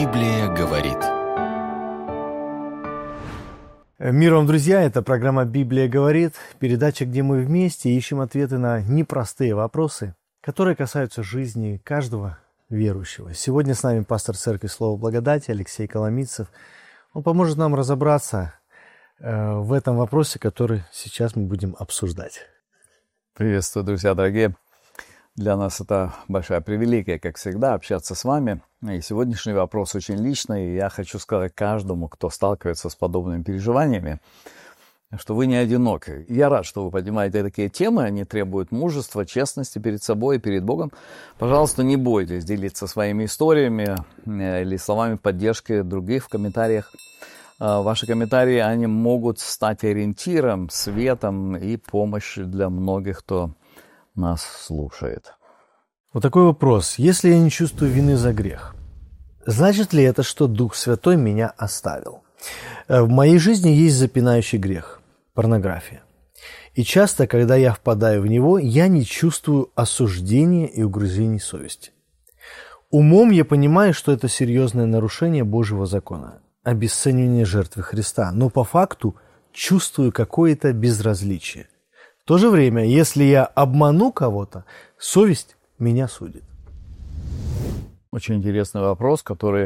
Библия говорит. Мир вам, друзья! Это программа «Библия говорит», передача, где мы вместе ищем ответы на непростые вопросы, которые касаются жизни каждого верующего. Сегодня с нами пастор церкви Слова Благодати Алексей Коломийцев. Он поможет нам разобраться в этом вопросе, который сейчас мы будем обсуждать. Приветствую, друзья дорогие! Для нас это большая привилегия, как всегда, общаться с вами. И сегодняшний вопрос очень личный, и я хочу сказать каждому, кто сталкивается с подобными переживаниями, что вы не одиноки. Я рад, что вы поднимаете такие темы, они требуют мужества, честности перед собой и перед Богом. Пожалуйста, не бойтесь делиться своими историями или словами поддержки других в комментариях. Ваши комментарии, они могут стать ориентиром, светом и помощью для многих, кто нас слушает. Вот такой вопрос. Если я не чувствую вины за грех, значит ли это, что Дух Святой меня оставил? В моей жизни есть запинающий грех – порнография. И часто, когда я впадаю в него, я не чувствую осуждения и угрызений совести. Умом я понимаю, что это серьезное нарушение Божьего закона, обесценивание жертвы Христа, но по факту чувствую какое-то безразличие. В то же время, если я обману кого-то, совесть меня судит. Очень интересный вопрос, который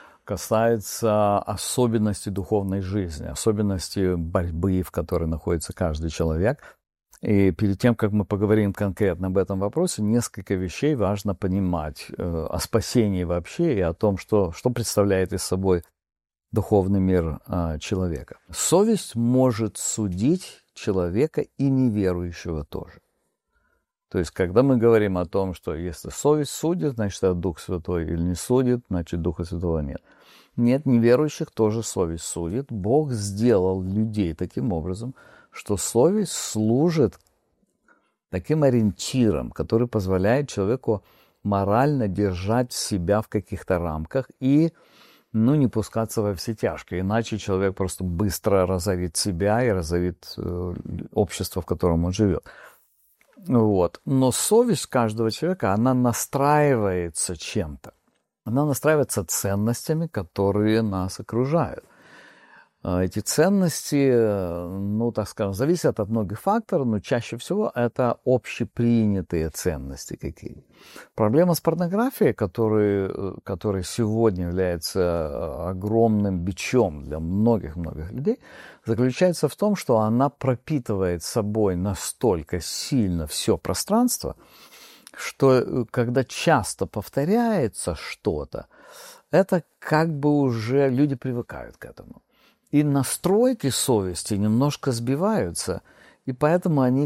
касается особенностей духовной жизни, особенностей борьбы, в которой находится каждый человек. И перед тем, как мы поговорим конкретно об этом вопросе, несколько вещей важно понимать о спасении вообще и о том, что представляет из собой духовный мир человека. Совесть может судить человека и неверующего тоже. То есть, когда мы говорим о том, что если совесть судит, значит, это Дух Святой, или не судит, значит, Духа Святого нет. Нет, неверующих тоже совесть судит. Бог сделал людей таким образом, что совесть служит таким ориентиром, который позволяет человеку морально держать себя в каких-то рамках и не пускаться во все тяжкие, иначе человек просто быстро разорит себя и разорит общество, в котором он живет. Вот. Но совесть каждого человека, она настраивается чем-то. Она настраивается ценностями, которые нас окружают. Эти ценности, так скажем, зависят от многих факторов, но чаще всего это общепринятые ценности какие. Проблема с порнографией, которая сегодня является огромным бичом для многих-многих людей, заключается в том, что она пропитывает собой настолько сильно все пространство, что когда часто повторяется что-то, это как бы уже люди привыкают к этому. И настройки совести немножко сбиваются, и поэтому они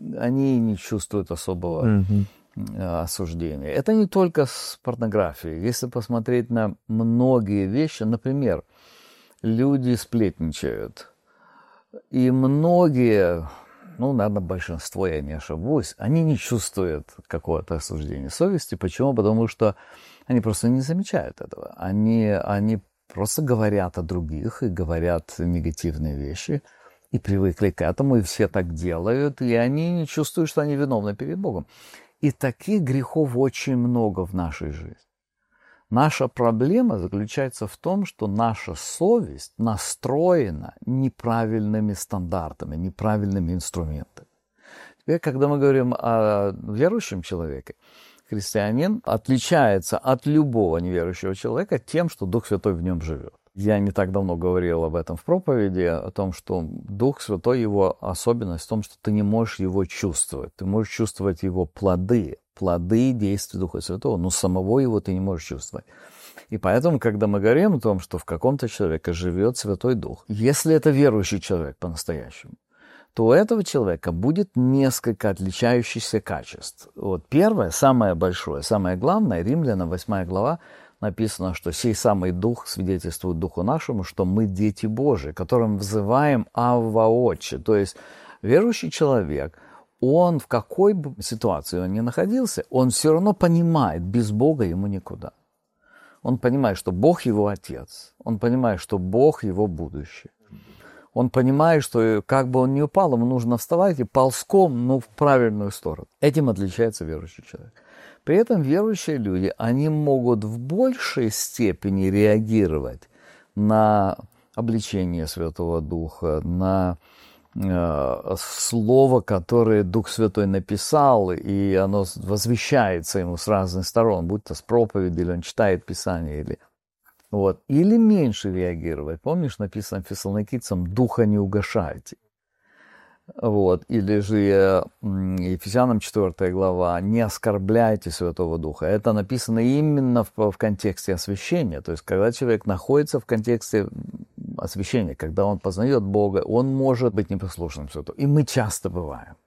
не чувствуют особого осуждения. Это не только с порнографией. Если посмотреть на многие вещи, например, люди сплетничают, и многие, наверное, большинство, я не ошибусь, они не чувствуют какого-то осуждения совести. Почему? Потому что они просто не замечают этого. Они просто говорят о других и говорят негативные вещи, и привыкли к этому, и все так делают, и они не чувствуют, что они виновны перед Богом. И таких грехов очень много в нашей жизни. Наша проблема заключается в том, что наша совесть настроена неправильными стандартами, неправильными инструментами. Теперь, когда мы говорим о верующем человеке, христианин отличается от любого неверующего человека тем, что Дух Святой в нем живет. Я не так давно говорил об этом в проповеди, о том, что Дух Святой, его особенность в том, что ты не можешь его чувствовать. Ты можешь чувствовать его плоды действий Духа Святого, но самого его ты не можешь чувствовать. И поэтому, когда мы говорим о том, что в каком-то человеке живет Святой Дух, если это верующий человек по-настоящему, то у этого человека будет несколько отличающихся качеств. Вот первое, самое большое, самое главное, Римлянам 8 глава, написано, что «сей самый Дух свидетельствует Духу нашему, что мы дети Божии, которым взываем Авва Отче». То есть верующий человек, он в какой бы ситуации он ни находился, он все равно понимает, без Бога ему никуда. Он понимает, что Бог его Отец, он понимает, что Бог его будущее. Он понимает, что как бы он ни упал, ему нужно вставать и ползком, в правильную сторону. Этим отличается верующий человек. При этом верующие люди, они могут в большей степени реагировать на обличение Святого Духа, на слово, которое Дух Святой написал, и оно возвещается ему с разных сторон, будь то с проповеди, или он читает Писание, или меньше реагировать. Помнишь, написано Фессалоникийцам: «Духа не угашайте». Или же Ефесянам 4 глава: «Не оскорбляйте Святого Духа». Это написано именно в контексте освящения. То есть, когда человек находится в контексте освящения, когда он познает Бога, он может быть непослушным Святому. И мы часто бываем.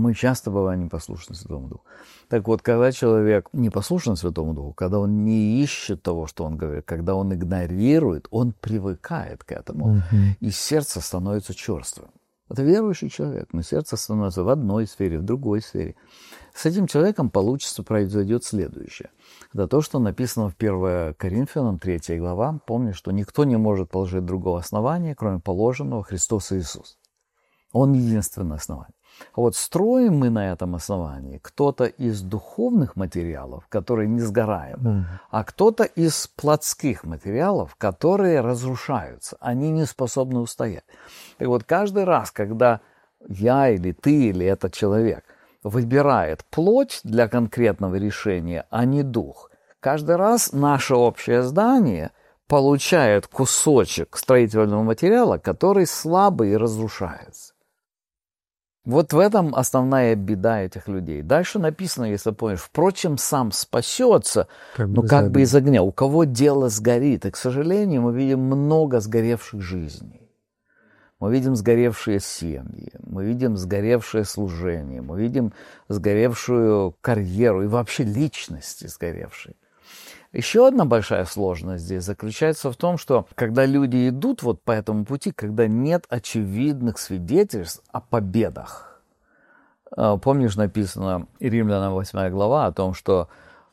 Непослушны Святому Духу. Так вот, когда человек непослушен Святому Духу, когда он не ищет того, что он говорит, когда он игнорирует, он привыкает к этому, и сердце становится черствым. Это верующий человек, но сердце становится в одной сфере, в другой сфере. С этим человеком произойдет следующее. Это то, что написано в 1 Коринфянам 3 глава. Помни, что никто не может положить другого основания, кроме положенного Христос Иисус. Он единственное основание. А вот строим мы на этом основании кто-то из духовных материалов, которые не сгораем, а кто-то из плотских материалов, которые разрушаются, они не способны устоять. И вот каждый раз, когда я или ты, или этот человек выбирает плоть для конкретного решения, а не дух, каждый раз наше общее здание получает кусочек строительного материала, который слабый и разрушается. Вот в этом основная беда этих людей. Дальше написано, если помнишь: «Впрочем, сам спасется, как бы из огня». У кого дело сгорит. И, к сожалению, мы видим много сгоревших жизней. Мы видим сгоревшие семьи, мы видим сгоревшее служение, мы видим сгоревшую карьеру и вообще личности сгоревшие. Еще одна большая сложность здесь заключается в том, что когда люди идут по этому пути, когда нет очевидных свидетельств о победах. Помнишь, написано Римлянам 8 глава о том, что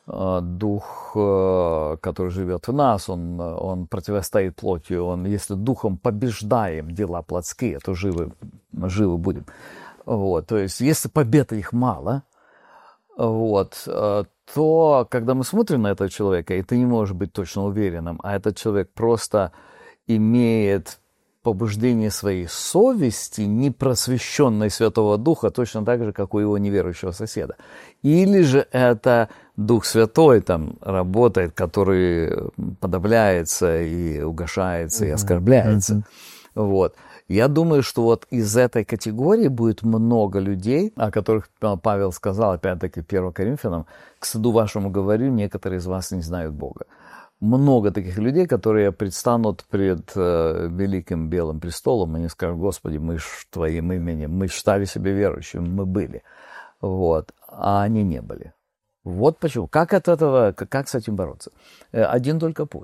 Дух, который живет в нас, он противостоит плотью. Если духом побеждаем дела плотские, то живы будем. То есть, если победы их мало, то, когда мы смотрим на этого человека, и ты не можешь быть точно уверенным, а этот человек просто имеет побуждение своей совести, не просвещенной Святого Духа, точно так же, как у его неверующего соседа. Или же это Дух Святой там работает, который подавляется и угошается, и оскорбляется. Я думаю, что из этой категории будет много людей, о которых Павел сказал, опять-таки, 1 Коринфянам: «К стыду вашему говорю, некоторые из вас не знают Бога». Много таких людей, которые предстанут пред великим белым престолом, и они скажут: «Господи, мы ж Твоим именем, мы считали себя верующими, мы были». А они не были. Вот почему. Как с этим бороться? Один только путь.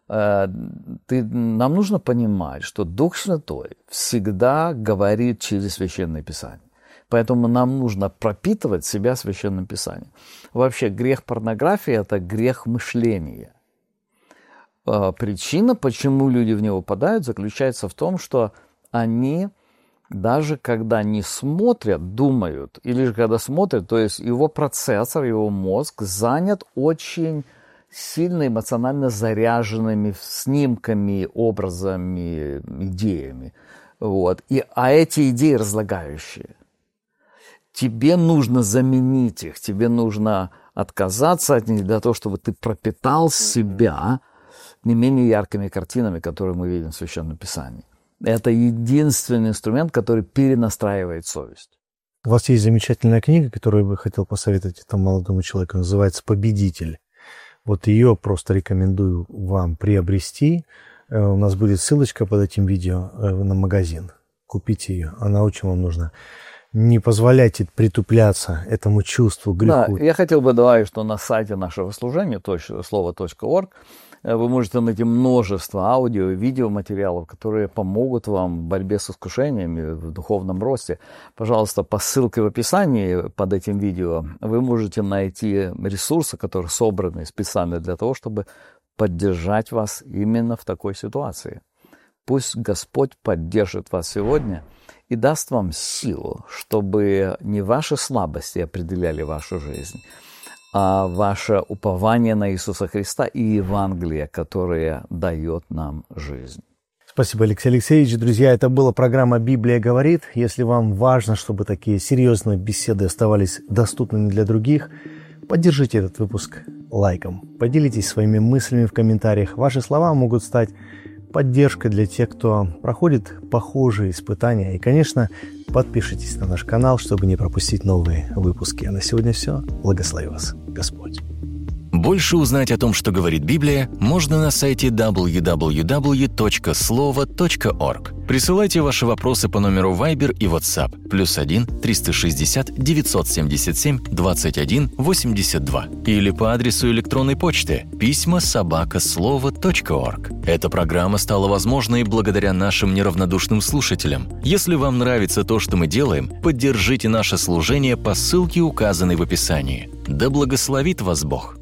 Нам нужно понимать, что Дух Святой всегда говорит через Священное Писание. Поэтому нам нужно пропитывать себя Священным Писанием. Вообще, грех порнографии – это грех мышления. Причина, почему люди в него попадают, заключается в том, что они, даже когда не смотрят, думают, или же когда смотрят, то есть его процессор, его мозг занят очень сильно эмоционально заряженными снимками, образами, идеями. А эти идеи разлагающие. Тебе нужно заменить их, тебе нужно отказаться от них для того, чтобы ты пропитал себя не менее яркими картинами, которые мы видим в Священном Писании. Это единственный инструмент, который перенастраивает совесть. У вас есть замечательная книга, которую я бы хотел посоветовать этому молодому человеку, называется «Победитель». Ее просто рекомендую вам приобрести. У нас будет ссылочка под этим видео на магазин. Купите ее, она очень вам нужна. Не позволяйте притупляться этому чувству, греху. Да, я хотел бы добавить, что на сайте нашего служения, слово.орг, вы можете найти множество аудио и видеоматериалов, которые помогут вам в борьбе с искушениями, в духовном росте. Пожалуйста, по ссылке в описании под этим видео вы можете найти ресурсы, которые собраны специально для того, чтобы поддержать вас именно в такой ситуации. Пусть Господь поддержит вас сегодня и даст вам силу, чтобы не ваши слабости определяли вашу жизнь, а ваше упование на Иисуса Христа и Евангелие, которое дает нам жизнь. Спасибо, Алексей Алексеевич. Друзья, это была программа «Библия говорит». Если вам важно, чтобы такие серьезные беседы оставались доступными для других, поддержите этот выпуск лайком. Поделитесь своими мыслями в комментариях. Ваши слова могут стать поддержкой для тех, кто проходит похожие испытания. И, конечно, подпишитесь на наш канал, чтобы не пропустить новые выпуски. А на сегодня все. Благослови вас Господь. Больше узнать о том, что говорит Библия, можно на сайте www.slovo.org. Присылайте ваши вопросы по номеру Viber и WhatsApp +1 360 977 21 82 или по адресу электронной почты pisma@slovo.org. Эта программа стала возможной благодаря нашим неравнодушным слушателям. Если вам нравится то, что мы делаем, поддержите наше служение по ссылке, указанной в описании. Да благословит вас Бог!